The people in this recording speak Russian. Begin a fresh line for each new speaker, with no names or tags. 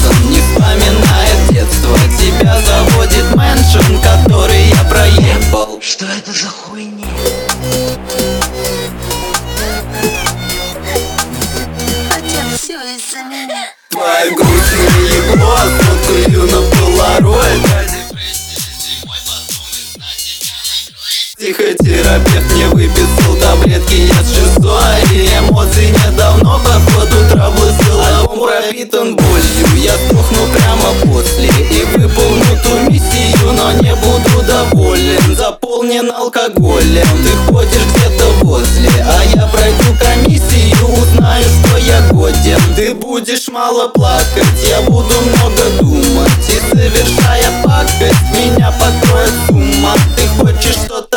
не вспоминает детство. Тебя заводит мэншн, который я проебал.
Что это за хуйня?
Хотя все из-за меня.
Твою грудь наебло, сфоткаю на полароид. Психотерапевт мне выписал таблетки, я с шизой. И эмоций недавно, походу, травы сыл. Альбом пропитан болью, я сдохну прямо после. И выполню ту миссию, но не буду доволен. Заполнен алкоголем, ты ходишь где-то возле, а я пройду комиссию, узнаю, что я годен. Ты будешь мало плакать, я буду много думать. И совершая пакость, меня покроет сумма. Ты хочешь что-то